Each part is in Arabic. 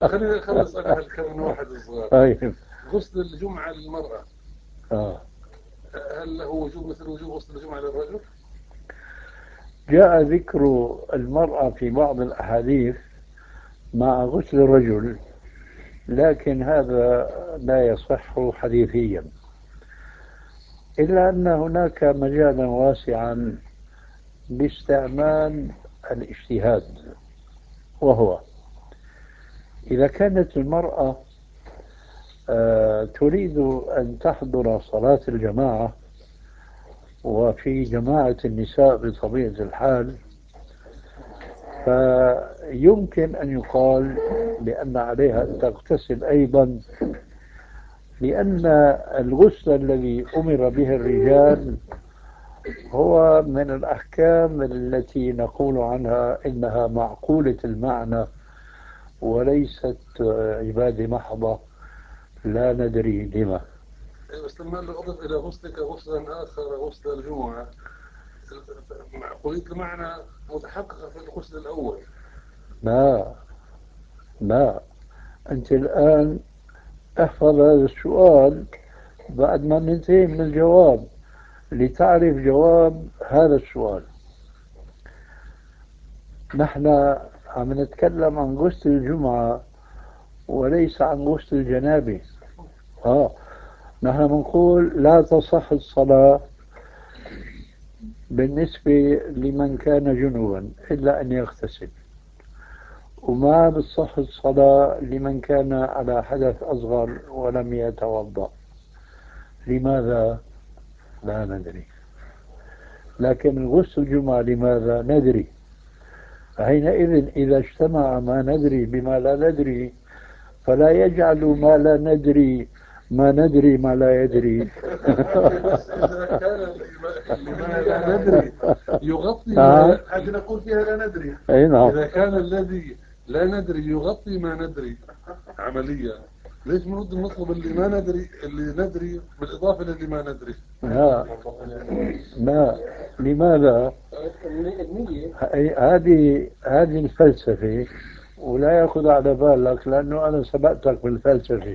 خليني أخلص أنا هالكم واحد صغار. طيب. غسل الجمعة للمرأة، آه. هل هو وجوب مثل وجوب غسل الجمعة للرجل؟ جاء ذكر المرأة في بعض الأحاديث مع غسل الرجل، لكن هذا لا يصح حديثيا، إلا أن هناك مجالا واسعا لاستعمال الاجتهاد، وهو إذا كانت المرأة تريد أن تحضر صلاة الجماعة، وفي جماعة النساء بطبيعة الحال، فيمكن أن يقال بأن عليها أن تغتسل أيضا، لأن الغسل الذي أمر به الرجال هو من الأحكام التي نقول عنها إنها معقولة المعنى وليست عبادة محضة لا ندري لما. بس لما أضف إلى غسلك غسلا آخر، غسل الجمعة، معقولية المعنى متحققة في الغسل الأول. لا، لا، أنت الآن احفظ هذا السؤال بعد ما ننتهي من الجواب لتعرف جواب هذا السؤال. نحن عم نتكلم عن غسل الجمعة وليس عن غسل الجنابة. نحن بنقول لا تصح الصلاة بالنسبة لمن كان جنوبا إلا أن يغتسل، وما بتصح الصلاة لمن كان على حدث أصغر ولم يتوضأ. لماذا؟ لا ندري، لكن غسل الجمعة لماذا ندري. فحينئذ إذا اجتمع ما ندري بما لا ندري، فلا يجعل ما لا ندري ما ندري ما لا يدري. بس إذا كان لما لا ندري يغطي نعم. ما هذه نقول فيها لا ندري. أي نعم. إذا كان الذي لا ندري يغطي ما ندري عمليا، ليش نطلب اللي ما ندري اللي ندري بالإضافة للي ما ندري؟ لا، لا، لماذا؟ هذه الفلسفة، ولا يأخذ على بالك لأنه أنا سبقتك بالفلسفة.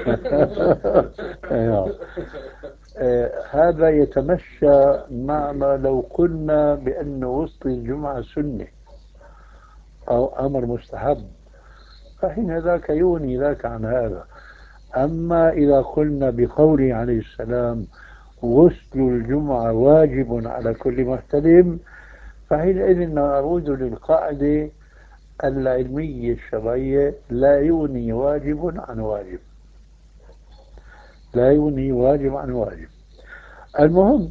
أيوة. هذا يتمشى مع ما لو قلنا بأن غسل الجمعة سنة أو أمر مستحب، فحين ذاك يغني ذاك عن هذا. أما إذا قلنا بقوله عليه السلام غسل الجمعة واجب على كل محتلم، فحينئذ نعود للقاعدة العلمية الشرعية: لا يغني واجب عن واجب، لا يغني واجب عن واجب. المهم،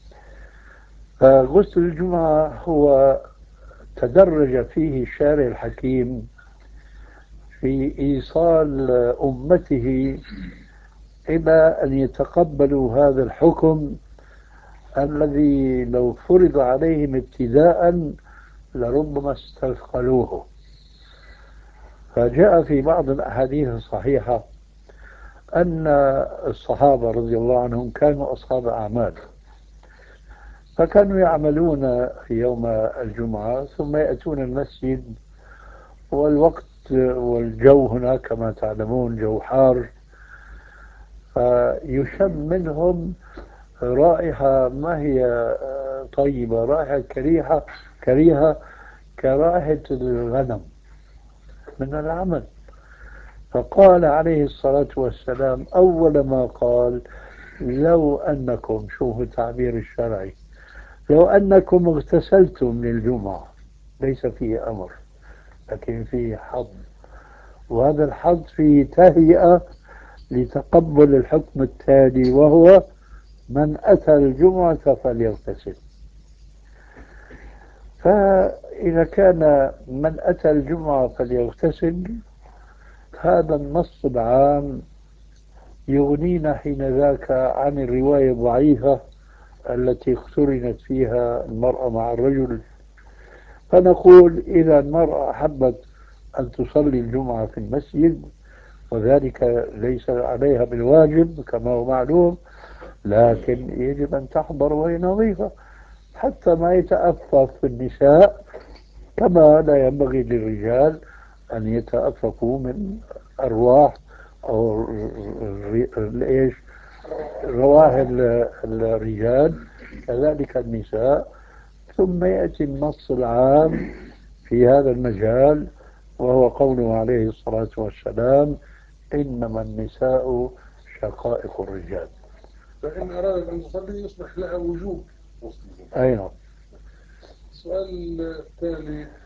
غسل الجمعة هو تدرج فيه الشارع الحكيم في إيصال أمته إلى أن يتقبلوا هذا الحكم الذي لو فرض عليهم ابتداء لربما استثقلوه. فجاء في بعض الأحاديث الصحيحة أن الصحابة رضي الله عنهم كانوا أصحاب أعمال، فكانوا يعملون في يوم الجمعة ثم يأتون المسجد، والوقت والجو هناك كما تعلمون جو حار، فيشم منهم رائحة ما هي طيبة، رائحة كريهة كرائحة الغنم من العمل. فقال عليه الصلاة والسلام أول ما قال: لو أنكم، شوفوا التعبير الشرعي، لو أنكم اغتسلتم للجمعة، ليس فيه أمر لكن فيه حظ، وهذا الحظ فيه تهيئة لتقبل الحكم التالي، وهو من أتى الجمعة فليغتسل. فإذا كان من أتى الجمعة فليغتسل، هذا النص العام يغنينا حين ذاك عن الرواية الضعيفة التي اقترنت فيها المرأة مع الرجل. فنقول إذا المرأة أحبت أن تصلي الجمعة في المسجد، وذلك ليس عليها بالواجب كما هو معلوم، لكن يجب أن تحضر وهي نظيفة حتى ما يتأفف النساء، كما لا ينبغي للرجال أن يتأففوا من أرواح أو إيش رواه الرجال، كذلك النساء. ثم يأتي النص العام في هذا المجال، وهو قوله عليه الصلاة والسلام: إنما النساء شقائق الرجال. فإن أراد أن تصلي يصبح لها وجوب. أي نعم. السؤال التالي: